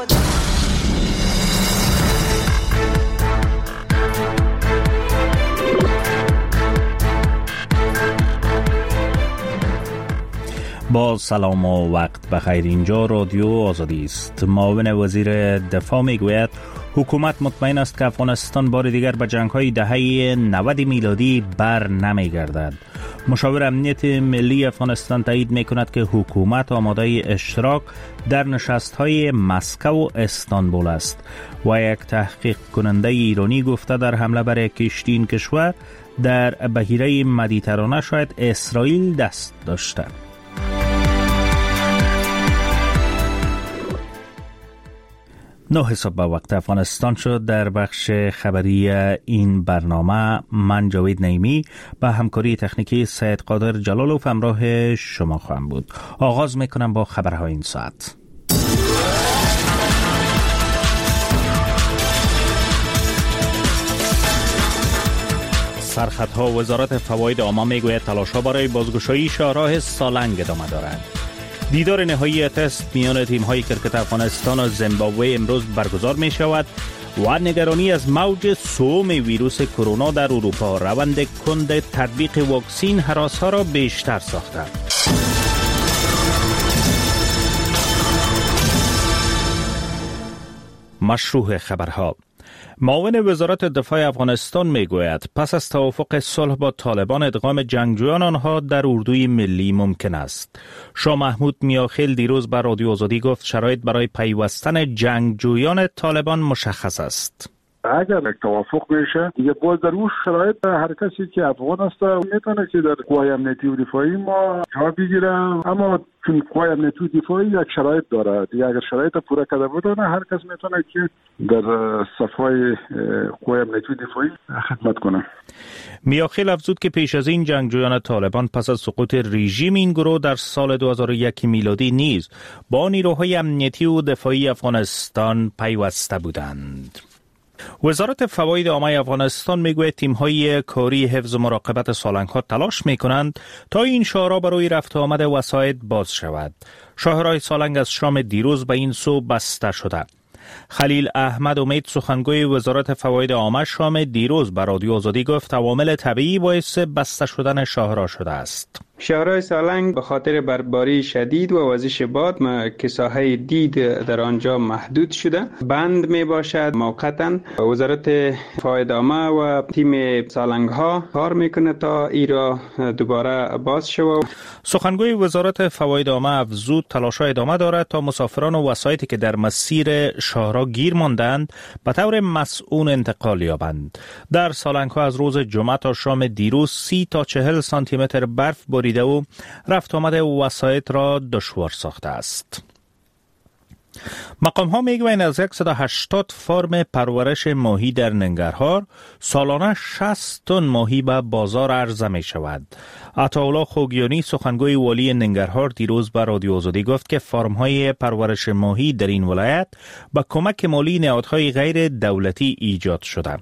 با سلام و وقت بخیر. اینجا رادیو آزادی است. معاون وزیر دفاع میگوید حکومت مطمئن است که افغانستان بار دیگر به جنگ‌های دهه 90 میلادی بر نمیگردد. مشاور امنیت ملی افغانستان تایید میکند که حکومت آماده اشتراک در نشست‌های مسکو و استانبول است و یک تحقیق کننده ایرانی گفته در حمله بر کشتی این کشور در بحیره مدیترانه شاید اسرائیل دست داشته. نه صبح به وقت افغانستان شد. در بخش خبری این برنامه من جاوید نعیمی به همکاری تکنیکی سید قادر جلالوف همراه شما خواهم بود. آغاز میکنم با خبرهای این ساعت. سرخطها وزارت فواید عامه میگوید تلاش‌ها برای بازگشایی شاهراه سالنگ ادامه دارد. دیدار نهایی تست میان تیم‌های کرکت افغانستان و زیمبابوه امروز برگزار می شود و نگرانی از موج سوم ویروس کرونا در اروپا روند کند تطبیق واکسین هراس‌ها را بیشتر ساخته. مشروع خبرها. معاون وزارت دفاع افغانستان میگوید پس از توافق صلح با طالبان ادغام جنگجویان آنها در اردوی ملی ممکن است. شاه محمود میاخیل دیروز به رادیو آزادی گفت شرایط برای پیوستن جنگجویان طالبان مشخص است. اگر توافق میشه دیگه باز در اون شرایط هر کسی که افغان است میتونه که در قوای امنیتی و دفاعی ما جا بگیره، اما چون قوای امنیتی و دفاعی یک شرایط داره دیگه، اگر شرایط پورا کرده بودن هر کس میتونه که در صفای قوای امنیتی و دفاعی خدمت کنه. میاخیل افزود که پیش از این جنگجویان طالبان پس از سقوط رژیم این گروه در سال 2001 میلادی نیز با نیروهای امنیتی و دفاعی افغانستان پیوسته بودند. وزارت فواید عامه افغانستان میگوید تیم‌های کاری حفظ و مراقبت سالنگ‌ها تلاش می‌کنند تا این شاهراه برای رفت و آمد وسایط باز شود. شاهراه سالنگ از شام دیروز به این سو بسته شده. خلیل احمد امید سخنگوی وزارت فواید عامه شام دیروز به رادیو آزادی گفت عوامل طبیعی باعث بسته شدن شاهراه شده است. شاهراه سالنگ به خاطر برفباری شدید و وزش باد که ساحه دید در آنجا محدود شده بند می باشد. موقتا وزارت فواید عامه و تیم سالنگ ها کار میکنه تا ای را دوباره باز شود. سخنگوی وزارت فواید عامه افزود تلاش‌ها ادامه دارد تا مسافران و وسایطی که در مسیر شاهراه گیر ماندند به طور مسئول انتقال یابند. در سالنگ ها از روز جمعه تا شام دیروز 30 تا 40 سانتی متر برف بریده و رفت آمد وسایط را دشوار ساخته است. مقام ها میگویند از 180 فرم پرورش ماهی در ننگرهار سالانه 60 تن ماهی به بازار عرضه می شود. عطاالله خوگیانی سخنگوی والی ننگرهار دیروز به رادیو آزادی گفت که فرم های پرورش ماهی در این ولایت با کمک مالی نهادهای غیر دولتی ایجاد شده.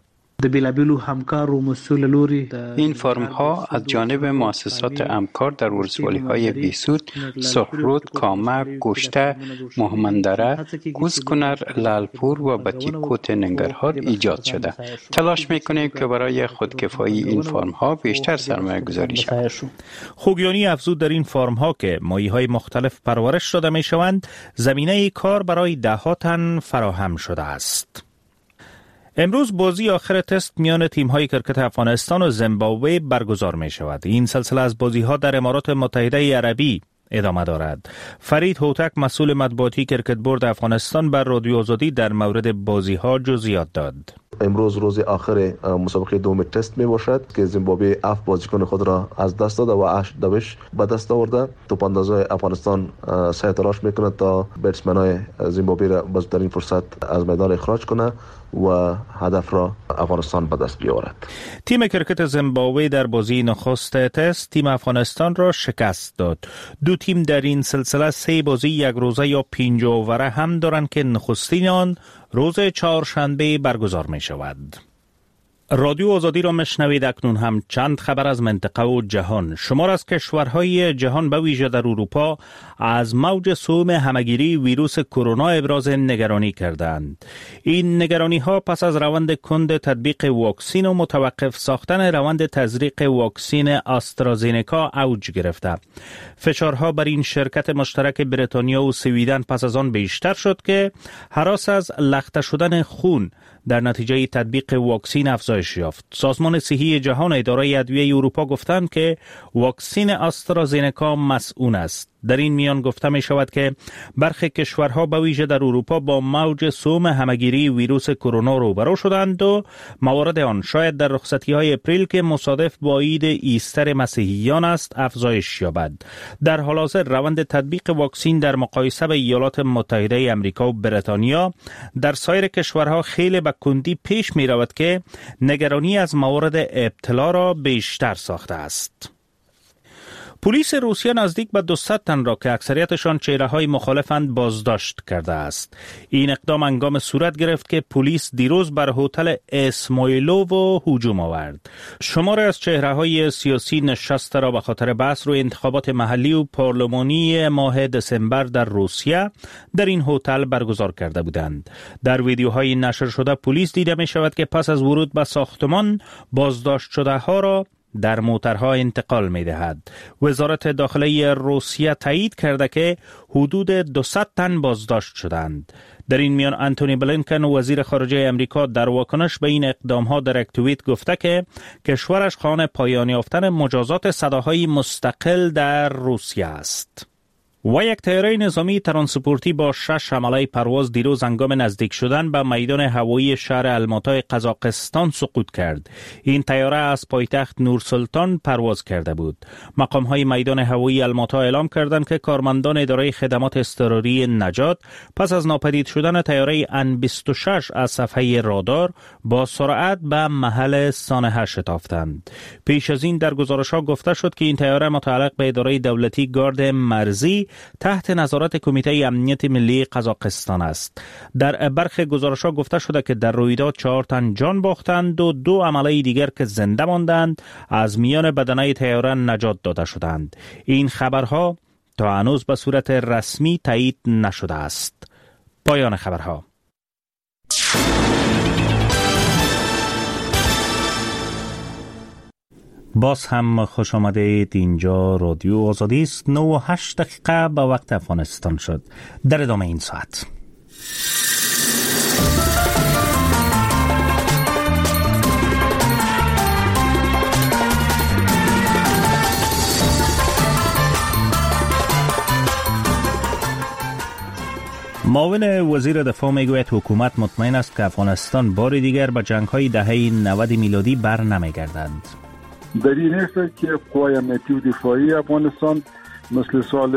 این فرم ها از جانب مؤسسات همکار در ولسوالی های بیسود، سخرود، کامک، گوشته، مهمندره، کوزکنر، لالپور و بطیکوت ننگرهار ایجاد شده. تلاش میکنیم که برای خودکفایی این فرم ها بیشتر سرمایه گذاری شود. خوگیانی افزود در این فرم ها که ماهی های مختلف پرورش داده می شوند زمینه کار برای 10 تن فراهم شده است. امروز بازی آخر تست میان تیم‌های کرکت افغانستان و زیمبابوه برگزار می شود. این سلسله از بازی‌ها در امارات متحده عربی ادامه دارد. فرید هوتک مسئول مطبوعاتی کرکت بورد افغانستان بر رادیو آزادی در مورد بازی‌ها جزئیات داد. امروز روز آخر مسابقه دوم تست می باشد که زیمبابوه 7 بازیکن خود را از دست داده و 8 دوش به دست آورده. توپاندازای افغانستان سعی تلاش میکنه تا بتسمن‌های زیمبابوه را به زودترین فرصت از میدان اخراج کنه و هدف را افغانستان به دست بیاورد. تیم کرکت زیمبابوه در بازی نخست تست تیم افغانستان را شکست داد. دو تیم در این سلسله 3 بازی یک روزه یا 5 اووره هم دارند که نخستین آن روز چهارشنبه برگزار می شود. رادیو آزادی را مشنوید. اکنون هم چند خبر از منطقه و جهان. شمار از کشورهای جهان به ویژه در اروپا از موج سوم همهگیری ویروس کرونا ابراز نگرانی کردند. این نگرانی ها پس از روند کند تطبیق واکسین و متوقف ساختن روند تزریق واکسین آسترازینکا اوج گرفته. فشارها بر این شرکت مشترک بریتانیا و سویدن پس از آن بیشتر شد که هراس از لخته شدن خون در نتیجه تطبیق واکسین افزایش یافت. سازمان صحی جهان اداره ادویه اروپا گفتند که واکسین آسترازینکا مسئول است. در این میان گفته می شود که برخی کشورها به ویژه در اروپا با موج سوم همهگیری ویروس کرونا روبرو شدند و موارد آن شاید در رخصتی های اپریل که مصادف با عید ایستر مسیحیان است افزایش یابد. در حال حاضر روند تطبیق واکسین در مقایسه با ایالات متحده آمریکا و بریتانیا در سایر کشورها خیلی به کندی پیش می رود که نگرانی از موارد ابتلا را بیشتر ساخته است. پلیس روسیه نزدیک به 200 تن را که اکثریتشان چهره‌های مخالفند بازداشت کرده است. این اقدام هنگام صورت گرفت که پلیس دیروز بر هتل اسمایلوو هجوم آورد. شماری از چهره‌های سیاسی نشسته را به خاطر بحث روی انتخابات محلی و پارلمانی ماه دسامبر در روسیه در این هتل برگزار کرده بودند. در ویدیوهای نشر شده پلیس دیده می شود که پس از ورود به ساختمان بازداشت شده ها را در موترها انتقال می دهد. وزارت داخلی روسیه تایید کرده که حدود 200 تن بازداشت شدند. در این میان انتونی بلینکن وزیر خارجه امریکا در واکنش به این اقدام ها در یک توییت گفته که کشورش خواهان پایان یافتن مجازات صداهای مستقل در روسیه است. و یک طیاره نظامی ترانسپورتی با 6 حمله پرواز دیروز هنگام نزدیک شدن به میدان هوایی شهر الماتای قزاقستان سقوط کرد. این طیاره از پایتخت نورسلطان پرواز کرده بود. مقام‌های میدان هوایی الماتا اعلام کردند که کارمندان اداره خدمات اضطراری نجات پس از ناپدید شدن طیاره ان-26 از صفحه رادار با سرعت به محل سانحه شتافتند. پیش از این در گزارش‌ها گفته شد که این طیاره متعلق به اداره دولتی گارد مرزی تحت نظارت کمیته امنیت ملی قزاقستان است. در برخی گزارش‌ها گفته شده که در رویداد 4 تن جان باختند و 2 عمله دیگر که زنده ماندند از میان بدنه طیاره نجات داده شدند. این خبرها تا هنوز به صورت رسمی تایید نشده است. پایان خبرها. باز هم خوش آمدید. اینجا رادیو آزادی است. 9:08 به وقت افغانستان شد. در ادامه این ساعت معاون وزیر دفاع میگوید حکومت مطمئن است که افغانستان بار دیگر به جنگ‌های دهه 90 میلادی بر نمیگردند. در این است که قوای امنیتی و دفاعی افغانستان مثل سال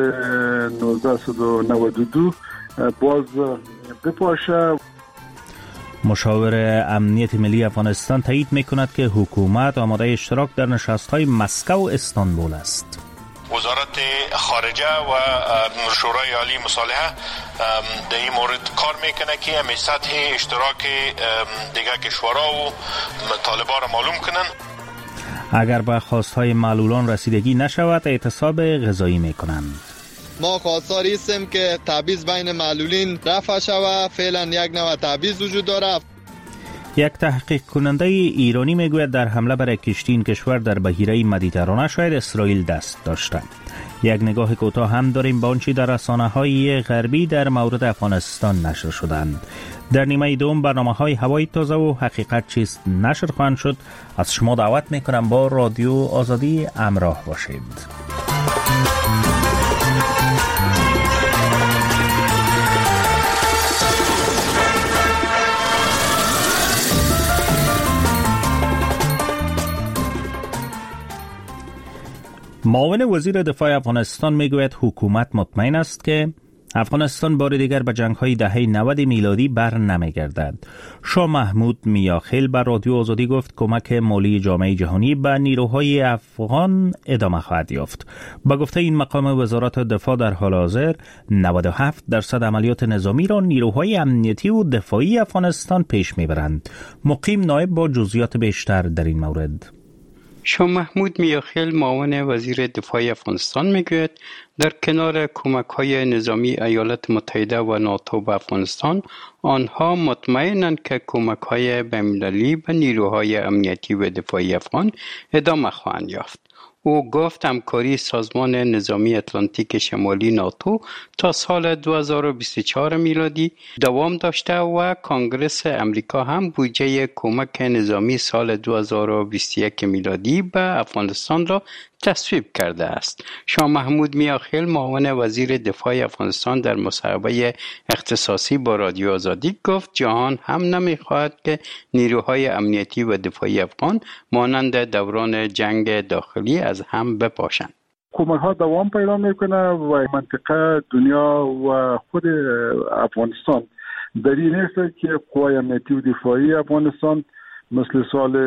1992 باز بپاشه. مشاور امنیت ملی افغانستان تایید میکند که حکومت آماده اشتراک در نشست‌های مسکو و استانبول است. وزارت خارجه و شورای عالی مصالحه در این مورد کار میکنه که همین سطح اشتراک دیگر کشورها و طالبان را معلوم کنن. اگر به خواستهای معلولان رسیدگی نشود اعتصاب غذایی میکنند. ما خواستار هستیم که تبعیض بین معلولین رفع شود. فعلا یک نوع تبعیض وجود دارد. یک تحقیق کننده ایرانی میگوید در حمله بر کشتی این کشور در بحیره مدیترانه شاید اسرائیل دست داشته. یک نگاه کوتاه هم داریم به آنچه در رسانه‌های غربی در مورد افغانستان نشر شدند. در نیمه دوم برنامه‌های هوای تازه و حقیقت چیست نشر خواهند شد. از شما دعوت میکنم با رادیو آزادی همراه باشید. معاون وزیر دفاع افغانستان میگوید حکومت مطمئن است که افغانستان بار دیگر به جنگ‌های دهه 90 میلادی بر نمی‌گردد. شاه محمود میاخیل به رادیو آزادی گفت کمک مالی جامعه جهانی به نیروهای افغان ادامه خواهد یافت. با گفته این مقام وزارت دفاع در حال حاضر 97% عملیات نظامی را نیروهای امنیتی و دفاعی افغانستان پیش می‌برند. مقیم نایب با جزئیات بیشتر در این مورد. شاه محمود میاخیل معاون وزیر دفاع افغانستان میگوید در کنار کمک‌های نظامی ایالات متحده و ناتو به افغانستان، آنها مطمئنند که کمک‌های بین‌المللی به نیروهای امنیتی و دفاعی افغان ادامه خواهند یافت. او گفت همکاری سازمان نظامی اتلانتیک شمالی ناتو تا سال 2024 میلادی دوام داشته و کنگره امریکا هم بودجه کمک نظامی سال 2021 میلادی به افغانستان را تصویب کرده است. شاه محمود میاخیل معاون وزیر دفاع افغانستان در مصاحبه اختصاصی با رادیو آزادی گفت جهان هم نمی‌خواهد که نیروهای امنیتی و دفاعی افغان مانند دوران جنگ داخلی از هم بپاشند. کمک‌ها دوام پیدا میکنه و منطقه دنیا و خود افغانستان دلیل نیست که قوای امنیتی و دفاعی افغانستان مثل سال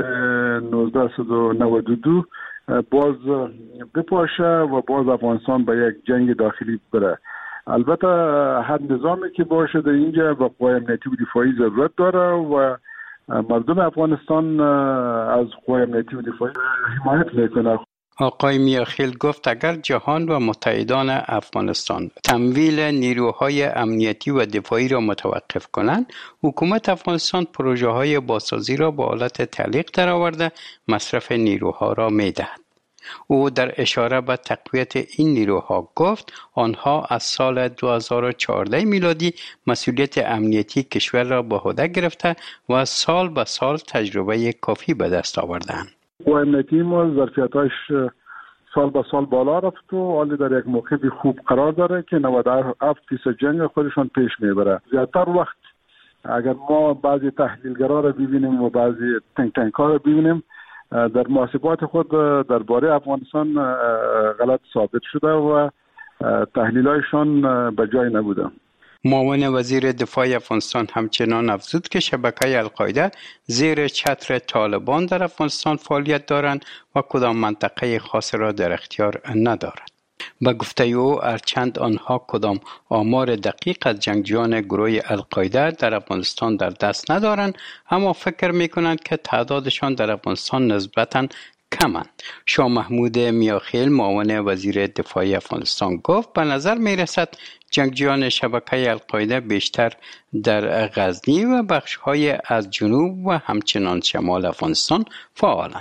1992 باز بپاشه و باز افغانستان به یک جنگ داخلی بره. البته هر نظامی که باشه در اینجا به قوای امنیتی و دفاعی ضرورت داره و مردم افغانستان از قوای امنیتی و دفاعی حمایت میکنه. آقای میاخیل گفت اگر جهان و متحدان افغانستان تمویل نیروهای امنیتی و دفاعی را متوقف کنند، حکومت افغانستان پروژه‌های بازسازی را به حالت تعلیق درآورده مصرف نیروها را می‌دهد. او در اشاره به تقویت این نیروها گفت آنها از سال 2014 میلادی مسئولیت امنیتی کشور را به عهده گرفته و سال به سال تجربه کافی به دست آوردند. قوای امنیتی ما ظرفیتاش سال به سال بالا رفت و حالی در یک موقع خوب قرار داره که 97% جنگ خودشان پیش میبره. زیادتر وقت اگر ما بعضی تحلیلگرا را ببینیم و بعضی تنک ها را ببینیم در محاسبات خود درباره افغانستان غلط ثابت شده و تحلیلایشان به جای نبوده. معاون وزیر دفاع افغانستان همچنان افزود که شبکه القاعده زیر چتر طالبان در افغانستان فعالیت دارند و کدام منطقه خاص را در اختیار ندارد. به گفته او هرچند آنها کدام آمار دقیق از جنگجویان گروه القاعده در افغانستان در دست ندارند، اما فکر می‌کنند که تعدادشان در افغانستان نسبتاً کمند. شاه محمود میاخیل معاون وزیر دفاع افغانستان گفت به نظر می‌رسد جنگجویان شبکه القاعده بیشتر در غزنی و بخش‌های از جنوب و همچنان شمال افغانستان فعالند.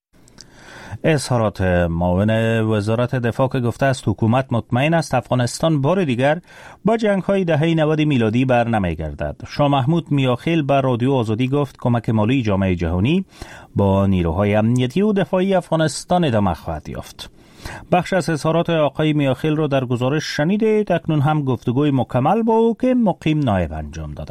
اظهارات معاون وزارت دفاع که گفته است حکومت مطمئن است افغانستان بار دیگر با جنگ‌های دهه 90 میلادی بر نمی‌گردد. شاه محمود میاخیل به رادیو آزادی گفت کمک مالی جامعه جهانی با نیروهای امنیتی و دفاعی افغانستان ادامه خواهد یافت. بخش از اظهارات آقای میاخیل را در گزارش شنیدید. اکنون هم گفتگوی مکمل با او که مقیم نایب انجام داده.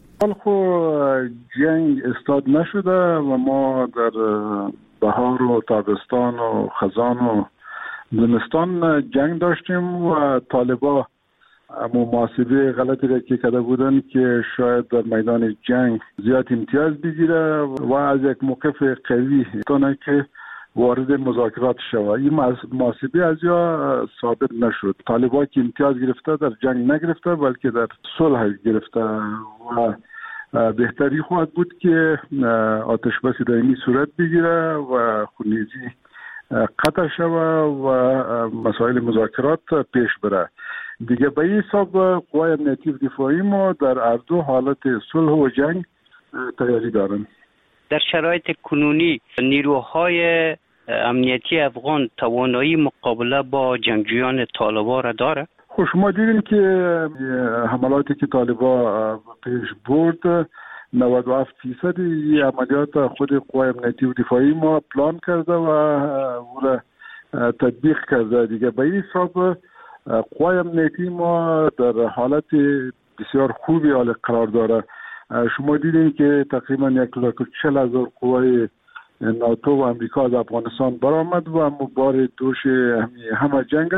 جنگ استاد نشده و ما در بهار و تابستان و خزان و زمستان جنگ داشتیم و طالبا محاسبه غلطی را که کرده بودن که شاید در میدان جنگ زیاد امتیاز بگیره و از یک موقف قوی تونه که وارد مذاکرات شود. این محاسبه از یا ثابت نشد. طالبا که امتیاز گرفته در جنگ نگرفته بلکه در صلح گرفته و بهتری خواهد بود که آتش بس دائمی صورت بگیره و خونریزی قطع شود و مسائل مذاکرات پیش بره. دیگه به این حساب قوای امنیتی و دفاعی ما در هر دو حالت صلح و جنگ تیاری دارن. در شرایط کنونی نیروهای امنیتی افغان توانایی مقابله با جنگجویان طالبان را داره؟ شما دیدین که حملاتی که طالبان پیش برد 97% عملیات خود قوای امنیتی و دفاعی ما پلان کرده و او را تطبیق کرده. دیگه به این حساب قوای امنیتی ما در حالت بسیار خوبی حال قرار داره. شما دیدین که تقریبا 140,000 قوای ناتو و امریکا از افغانستان برآمد و بار دوش همه جنگ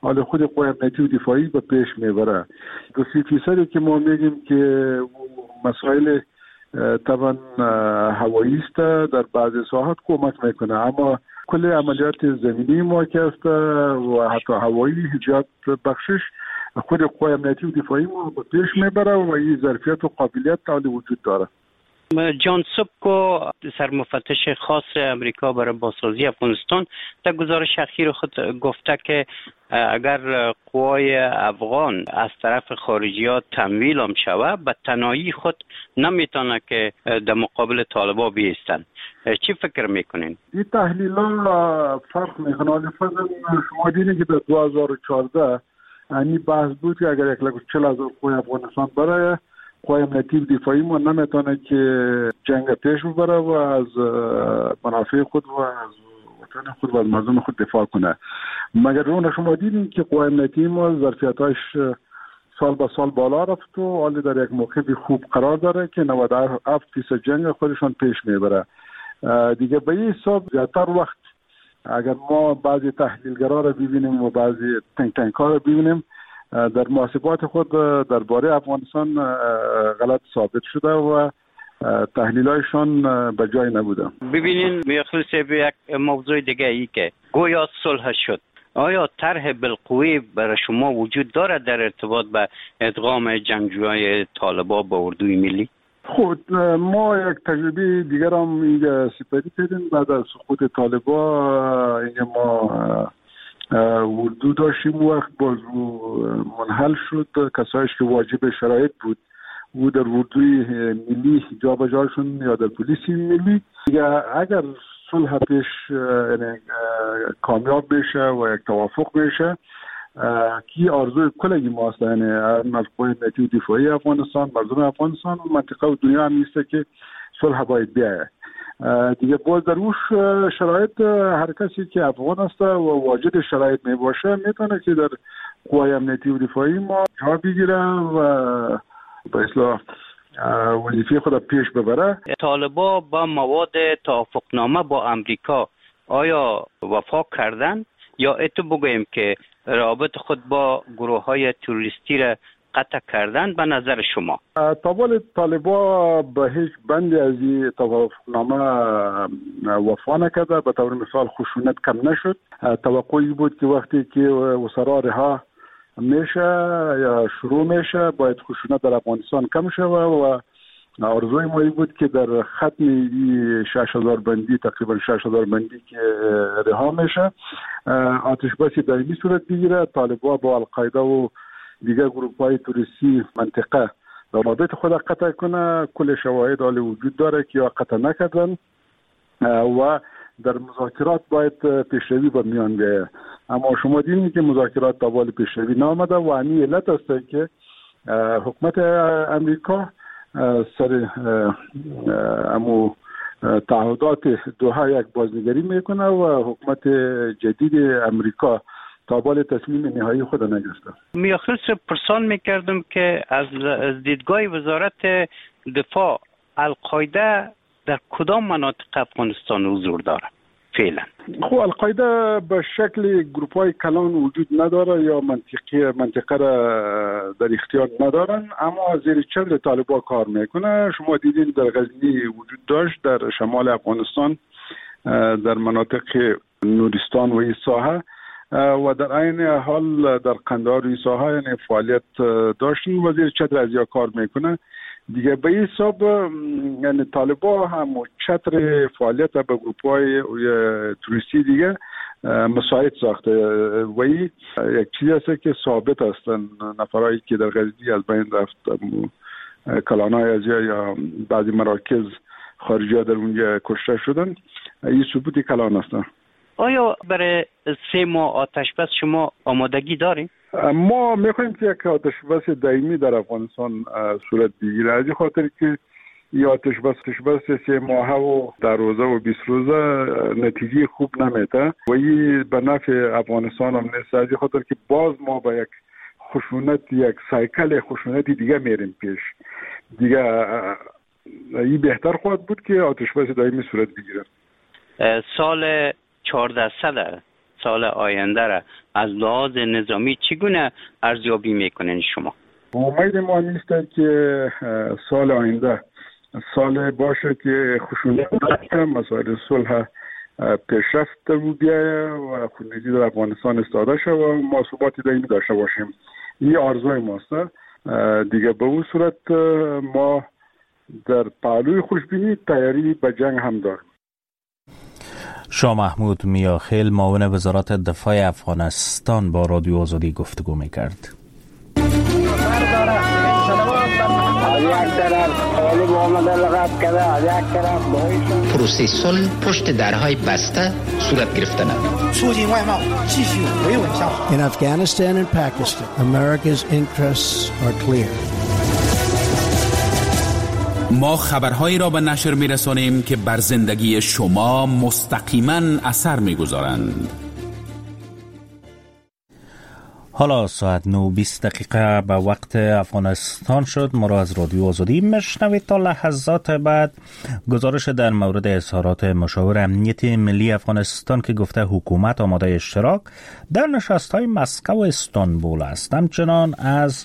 حال خود قوای امنیتی و دفاعی به پیش میبره. 2% که ما میگیم که مسائل طبعا هوایی است، در بعضی ساحات کمک میکنه، اما کل عملیات زمینی ما که است و حتی هوایی زیاد بخشش خود قوای امنیتی و دفاعی ما به پیش میبره و این ظرفیت و قابلیت حال وجود داره. جان سبکو سرمفتش خاص امریکا برای بازسازی افغانستان در گزارش اخیر خود گفته که اگر قوای افغان از طرف خارجیات تمویل هم شود به تنهایی خود نمیتونه که در مقابل طالبان بیستن. چی فکر میکنین؟ این تحلیل‌ها فرق میکنه. شما دیدین که در 2014 این بحث بود که اگر 140,000 قوای افغانستان برای قوای امنیتی و دفاعی ما نمیتونه که جنگ پیش ببره و از منافع خود و از وطن خود و از مردم خود دفاع کنه. مگر اون شما دیدین که قوای امنیتی ما ظرفیتاش سال به سال بالا رفت و حالی در یک موقع خوب قرار داره که 97% جنگ خودشان پیش میبره. دیگه به این حساب زیادتر وقت اگر ما بعضی تحلیلگرا رو ببینیم و بعضی تنک ها رو ببینیم در محاسبات خود درباره افغانستان غلط ثابت شده و تحلیلایشان به جای نبوده. ببینین میخلص یک موضوع دیگه ای که گویا صلح شد، آیا طرح بالقوه برای شما وجود داره در ارتباط به ادغام جنگجویان طالبان به اردوی ملی؟ خود ما یک تجربه دیگر هم اینجا سپری کردیم. بعد از سقوط طالبان اینجا ما اردو داشتیم، وقت بازو منحل شد. کسایش که واجب شرایط بود و در اردوی ملی جا به جاشون یا در پلیسی ملی دیگه اگر صلح پیش یعنی کامیاب بشه و یک توافق بشه کی آرزوی کلگی ماست، یعنی از قوای امنیتی و دفاعی افغانستان، مردم افغانستان و منطقه و دنیا هم نیست که صلح باید بیاید. دیگه باز در اوش شرایط هر کسی که افغان است و واجد شرایط می باشه میتونه که در قوای امنیتی و دفاعی ما جا بگیره و به اصطلاح وظیفه خود پیش ببره. طالبان با مواد توافقنامه با امریکا آیا وفا کردن یا اتو بگویم که رابط خود با گروه های تروریستی را قطع کردن؟ به نظر شما طالبان به هیچ بندی از این توافقنامه وفا نکرده. به طور مثال خشونت کم نشد. توقعی بود که وقتی که وزرا رها میشه یا شروع میشه باید خشونت در افغانستان کم شود و آرزوی ما بود که در ختم 6,000 بندی تقریبا 6,000 بندی که رها میشه آتش بس دائمی صورت بگیره. طالبان با القاعده و دیگر گروه‌های تروریستی منطقه روابط خود قطع کنه. کل شواهد حال وجود داره که یا قطع نکردن و در مذاکرات باید پیشروی به میان بیاید. اما شما دیدین که مذاکرات تا حال پیشروی نآمده و همین علت است که حکومت امریکا سر امو تعهدات دوحه یک بازنگری میکنه و حکومت جدید امریکا تا حال تصمیم نهایی خود نگرفته. میاخرش پرسان میکردم که از دیدگاه وزارت دفاع القاعده در کدام مناطق افغانستان حضور داره فعلا؟ خب القاعده به شکل گروپ‌های کلان وجود نداره یا منطقه را در اختیار ندارن، اما زیر چتر طالبان کار میکنه. شما دیدین در غزنی وجود داشت، در شمال افغانستان در مناطق نورستان و این ساحه و در عین حال در قندهار این ساحه یعنی فعالیت داشتن و زیر چتر از یا کار میکنه. دیگه به این حساب یعنی طالبان هم چتر فعالیت به گروپ‌های توریستی دیگه مساعد ساخته و این یک چیزی است که ثابت هستن. نفرایی که در غزنی از بین رفت کلانای از یا بعضی مراکز خارجی ها در اونجا کشته شدن، این ثبوت کلان هستن. آیا برای 3 ماه آتش بس شما آمادگی داریم؟ ما میخوایم که یک آتش بس دائمی در افغانستان صورت بگیره، از این خاطر که این آتش بس 3 ماهه و در روزه و 20 روزه نتیجه خوب نمیده و این به نفع افغانستان هم نیست. از این خاطر که باز ما با یک خشونت، یک سایکل خشونتی دیگه میریم پیش. دیگه این بهتر خواهد بود که آتش بس دائمی صورت بگیره. سال 1400 سال آینده را از لحاظ نظامی چگونه ارزیابی میکنین شما؟ امید ما نیست که سال آینده سال باشه که خشونت مسائل صلح پیشرفت در بیایه و خونریزی در افغانستان استفاده شد و ما ثباتی دائمی داشته باشیم. این آرزوی ماست. دیگه به اون صورت ما در پهلوی خوشبینی تیاری به جنگ هم داریم. شاه محمود میاخیل معاون وزارت دفاع افغانستان با رادیو آزادی گفتگو میکرد. پروسه صلح پشت درهای بسته صورت گرفتن. In Afghanistan and Pakistan, America's interests are clear. ما خبرهایی را به نشر می‌رسانیم که بر زندگی شما مستقیما اثر می‌گذارند. حالا ساعت 9:20 به وقت افغانستان شد. ما را از رادیو آزادی میشنوید. تا لحظات بعد گزارش در مورد اظهارات مشاور امنیت ملی افغانستان که گفته حکومت آماده اشتراک در نشست‌های مسکو و استانبول است. همچنان از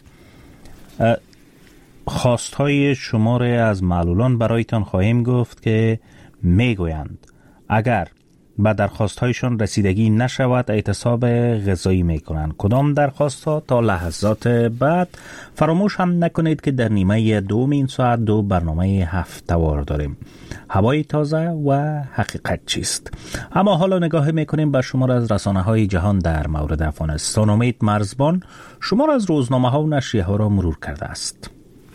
خواستهای شماره از معلولان برایتان خواهیم گفت که میگویند اگر به درخواستهایشان رسیدگی نشود اعتصاب غذایی میکنند. کدام درخواستها؟ تا لحظات بعد. فراموش هم نکنید که در نیمه دوم این ساعت 2 برنامه هفته‌وار داریم. هوای تازه و حقیقت چیست؟ اما حالا نگاه میکنیم به شمار از رسانه‌های جهان در مورد افغانستان. امید مرزبان شمار از روزنامه‌ها و نشریه‌ها را مرور کرده است.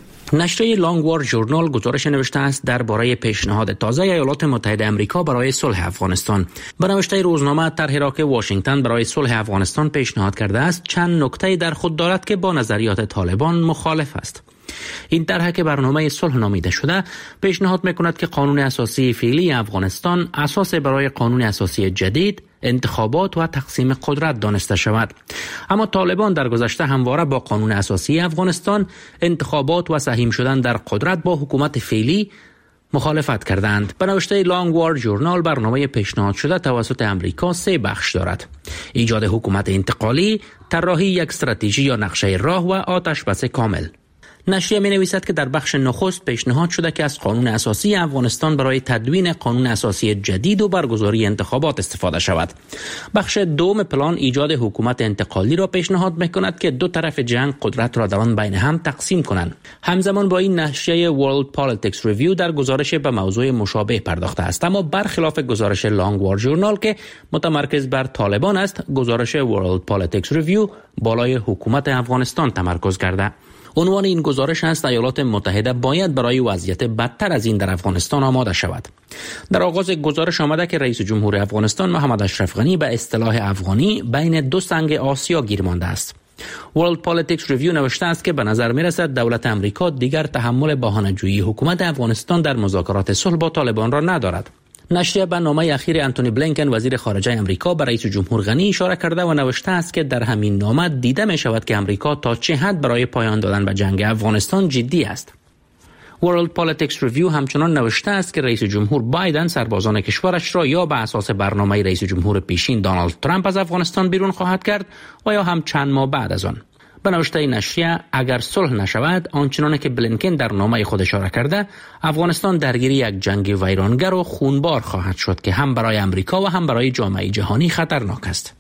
نشریه لانگ وار ژورنال گزارش نوشته است درباره پیشنهاد تازه ایالات متحده آمریکا برای صلح افغانستان. به نوشته روزنامه طرحی را که واشنگتن برای صلح افغانستان پیشنهاد کرده است چند نکته در خود دارد که با نظریات طالبان مخالف است. این طرح که برنامه صلح نامیده شده پیشنهاد می‌کند که قانون اساسی فعلی افغانستان اساس برای قانون اساسی جدید، انتخابات و تقسیم قدرت دانسته شود. اما طالبان در گذشته همواره با قانون اساسی افغانستان، انتخابات و سهیم شدن در قدرت با حکومت فعلی مخالفت کردند. به نوشته لانگ وار ژورنال برنامه پیشنهاد شده توسط امریکا 3 بخش دارد: ایجاد حکومت انتقالی، طراحی یک استراتژی یا نقشه راه و آتش بس کامل. نشریه می نویسد که در بخش نخست پیشنهاد شده که از قانون اساسی افغانستان برای تدوین قانون اساسی جدید و برگزاری انتخابات استفاده شود. بخش دوم پلان ایجاد حکومت انتقالی را پیشنهاد می کند که دو طرف جنگ قدرت را در آن بین هم تقسیم کنند. همزمان با این نشریه World Politics Review در گزارش به موضوع مشابه پرداخته است، اما برخلاف گزارش لانگ وار ژورنال که متمرکز بر طالبان است، گزارش World Politics Review بالای حکومت افغانستان تمرکز کرده. عنوان این گزارش است ایالات متحده باید برای وضعیت بدتر از این در افغانستان آماده شود. در آغاز گزارش آمده که رئیس جمهور افغانستان محمد اشرف غنی به اصطلاح افغانی بین دو سنگ آسیا گیر مانده است. World Politics Review نوشته است که به نظر می رسد دولت امریکا دیگر تحمل بهانه‌جویی حکومت افغانستان در مذاکرات صلح با طالبان را ندارد. نشریه به نامه اخیر انتونی بلینکن وزیر خارجه امریکا به رئیس جمهور غنی اشاره کرده و نوشته است که در همین نامه دیده می شود که امریکا تا چه حد برای پایان دادن به جنگ افغانستان جدی است. World Politics Review همچنان نوشته است که رئیس جمهور بایدن سربازان کشورش را یا به اساس برنامه رئیس جمهور پیشین دونالد ترامپ از افغانستان بیرون خواهد کرد و یا هم چند ماه بعد از آن. به نوشته نشریه اگر صلح نشود آنچنان که بلینکن در نامه خود اشاره کرده، افغانستان درگیر یک جنگ ویرانگر و خونبار خواهد شد که هم برای امریکا و هم برای جامعه جهانی خطرناک است.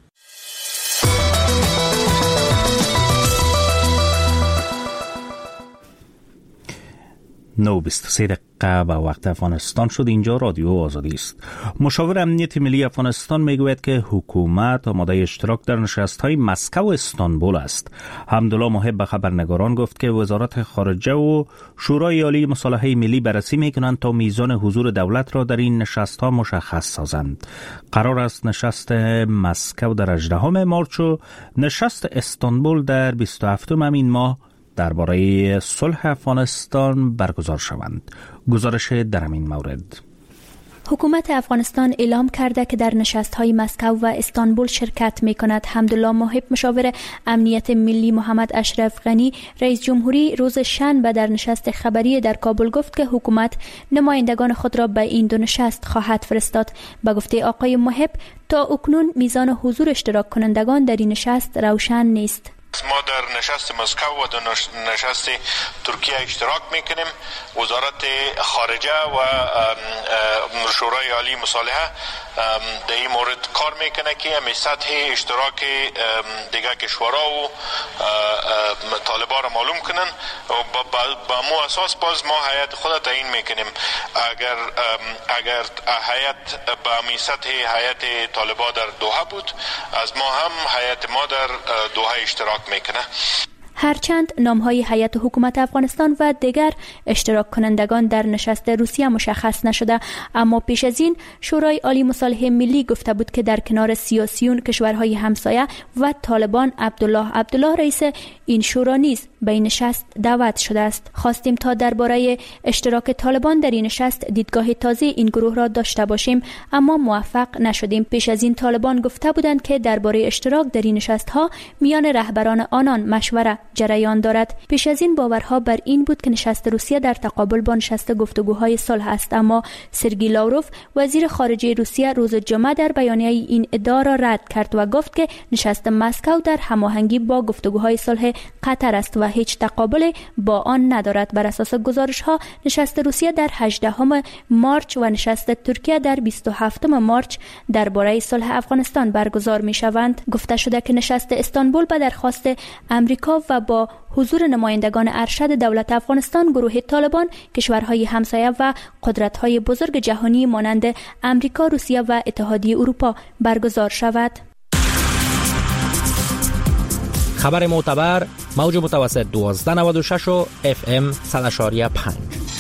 9:23 به وقت افغانستان شد. اینجا رادیو آزادی است. مشاور امنیت ملی افغانستان میگوید که حکومت آماده اشتراک در نشست‌های مسکو و استانبول است. حمدالله محب به خبرنگاران گفت که وزارت خارجه و شورای عالی مصالحه ملی بررسی میکنند تا میزان حضور دولت را در این نشست‌ها مشخص سازند. قرار است نشست مسکو در 18 مارس و نشست استانبول در 27 همین ماه درباره صلح افغانستان برگزار شوند. گزارش در این مورد حکومت افغانستان اعلام کرده که در نشست‌های مسکو و استانبول شرکت می‌کند. حمدالله محب مشاور امنیت ملی محمد اشرف غنی رئیس جمهوری روز شنبه در نشست خبری در کابل گفت که حکومت نمایندگان خود را به این دو نشست خواهد فرستاد. به گفته آقای محب تا اکنون میزان حضور اشتراک کنندگان در این نشست روشن نیست. ما در نشست مسکو و در نشست ترکیه اشتراک میکنیم. وزارت خارجه و شورای عالی مصالحه در این مورد کار میکنه که همین سطح اشتراک دیگر کشورها و طالبان را معلوم کنن و با مو اساس باز ما هیئت خود تعیین میکنیم. اگر هیئت با همین سطح هیئت طالبان در دوحه بود، از ما هم هیئت ما در دوحه اشتراک میکنه. هرچند نامهای هیئت حکومت افغانستان و دیگر اشتراک کنندگان در نشست روسیه مشخص نشده، اما پیش از این شورای عالی مصالحه ملی گفته بود که در کنار سیاسیون کشورهای همسایه و طالبان عبدالله رئیس این شورا نیز به این نشست دعوت شده است. خواستیم تا درباره اشتراک طالبان در این نشست دیدگاه تازه این گروه را داشته باشیم، اما موفق نشدیم. پیش از این طالبان گفته بودند که درباره اشتراک در این نشست‌ها میان رهبران آنان مشوره جریان دارد. پیش از این باورها بر این بود که نشست روسیه در تقابل با نشست گفتگوهای صلح است، اما سرگئی لاوروف وزیر خارجه روسیه روز جمعه در بیانیه این ادعا را رد کرد و گفت که نشست مسکو در هماهنگی با گفتگوهای صلح قطر است و هیچ تقابل با آن ندارد. بر اساس گزارش‌ها نشست روسیه در 18 مارچ و نشست ترکیه در 27 مارچ درباره صلح افغانستان برگزار می‌شوند. گفته شده که نشست استانبول به درخواست امریکا و با حضور نمایندگان ارشد دولت افغانستان، گروه طالبان، کشورهای همسایه و قدرت‌های بزرگ جهانی مانند امریکا، روسیه و اتحادیه اروپا برگزار شود. خبر معتبر موج متوسط 1296 و FM 100.5.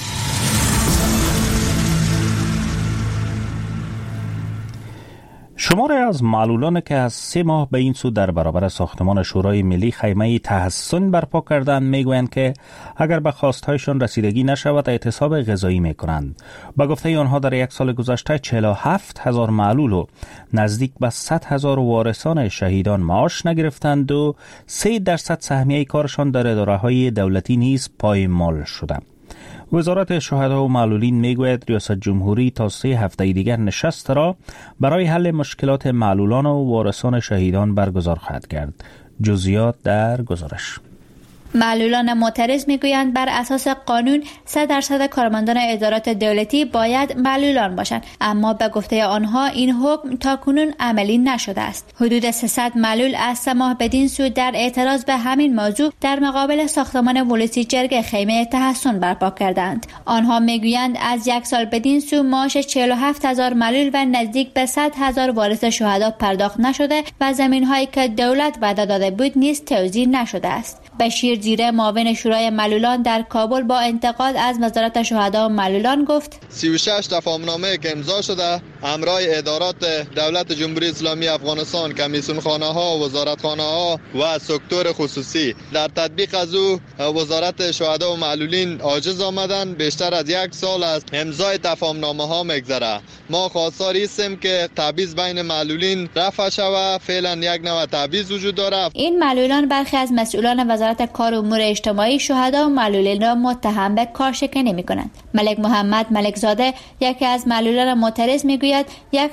شماری از معلولان که از 3 ماه به این سو در برابر ساختمان شورای ملی خیمه تحسن برپا کردند میگویند که اگر به خواستهایشان رسیدگی نشود اعتصاب غذایی میکنند. با گفته آنها در یک سال گذشته 47,000 معلول و نزدیک به 100,000 وارثان شهیدان معاش نگرفتند و 3% سهمیه کارشان در اداره‌های دولتی نیز پایمال شده. وزارت شهدا و معلولین میگوید ریاست جمهوری تا 3 هفته دیگر نشست را برای حل مشکلات معلولان و وارثان شهیدان برگزار خواهد کرد. جزئیات در گزارش. معلولان معترض میگویند بر اساس قانون 100% کارمندان ادارات دولتی باید معلولان باشند، اما به گفته آنها این حکم تاکنون عملی نشده است. حدود 300 معلول از 3 ماه بدین سو در اعتراض به همین موضوع در مقابل ساختمان ولسی جرگه خیمه تحسن برپا کردند. آنها میگویند از 1 سال بدین سو معاش 47,000 معلول و نزدیک به 100,000 وارث شهدا پرداخت نشده و زمین‌هایی که دولت وعده داده بود نیز توزیع نشده است. بشیر زیره معاون شورای معلولان در کابل با انتقاد از وزارت شهدا و معلولان گفت 36 تفاهمنامه که امضا شده همراه ادارات دولت جمهوری اسلامی افغانستان، کمیسیون خانه ها، وزارت خانه ها و سکتور خصوصی در تطبیق از او وزارت شهدا و معلولین عاجز آمدن. بیشتر از 1 سال از امضای تفاهمنامه ها میگذره. ما خواستاری هستیم که تبعیض بین معلولین رفع شود. فعلا یک نوع تبعیض وجود داره. این معلولان برخی از مسئولان وزارت کار و امور اجتماعی شهدا و معلولین را متهم به کارشکنی می‌کنند. ملک محمد ملکزاده یکی از معلولان معترض میگوید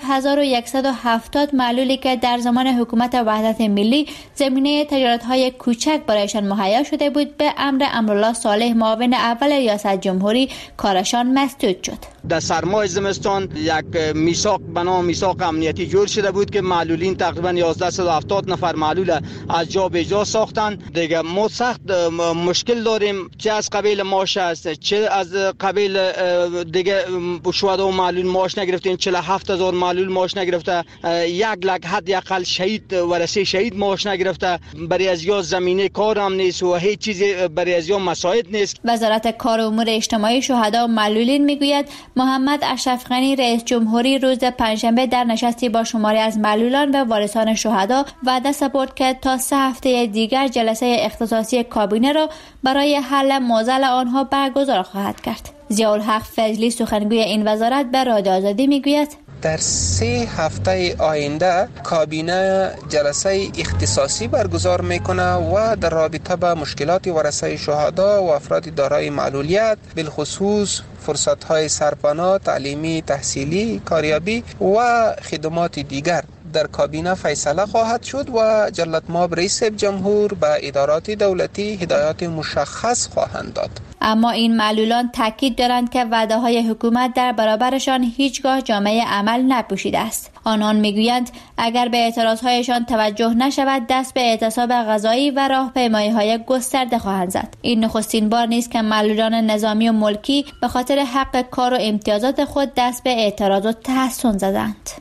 1170 معلولی که در زمان حکومت وحدت ملی زمینه تجارت‌های کوچک برایشان مهیا شده بود به امر امرالله صالح معاون اول ریاست جمهوری کارشان مسدود شد. در سرمای زمستان یک میثاق به نام میثاق امنیتی جور شده بود که معلولین تقریبا 1170 نفر معلول از جا به جا ساختن. دیگه ما سخت مشکل داریم، چه از قبیل معاش است، چه از قبیل دیگه شهدا و معلول معاش نگرفتین. 47,000 معلول معاش نگرفته، 1 لک حداقل شهید ورثه شهید معاش نگرفته. برای از یا زمینه کار هم نیست و هیچ چیزی برای از یا مساعد نیست. وزارت کار و امور اجتماعی شهدا و معلولین میگوید محمد اشرف غنی رئیس جمهوری روز پنجشنبه در نشستی با شماری از معلولان و وارثان شهدا وعده سپرد که تا 3 هفته دیگر جلسه اختصاصی کابینه را برای حل معضل آنها برگزار خواهد کرد. ضیاءالحق فضلی سخنگوی این وزارت به رادیو آزادی میگوید در 3 هفته آینده کابینه جلسه اختصاصی برگزار میکنه و در رابطه با مشکلات ورثه شهدا و افراد دارای معلولیت، بالخصوص فرصت‌های سرپناه، تعلیمی، تحصیلی، کاریابی و خدمات دیگر در کابینه فیصله خواهد شد و جلالتمآب رئیس جمهور به ادارات دولتی هدایات مشخص خواهند داد. اما این معلولان تاکید دارند که وعده‌های حکومت در برابرشان هیچگاه جامه عمل نپوشیده است. آنان میگویند اگر به اعتراضهایشان توجه نشود دست به اعتصاب غذایی و راهپیمایی‌های گسترده خواهند زد. این نخستین بار نیست که معلولان نظامی و ملکی به خاطر حق کار و امتیازات خود دست به اعتراض و تحصن زدند.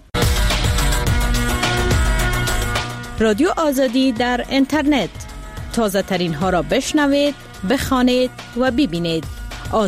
رادیو آزادی در اینترنت، تازه ترین ها را بشنوید، بخوانید و ببینید.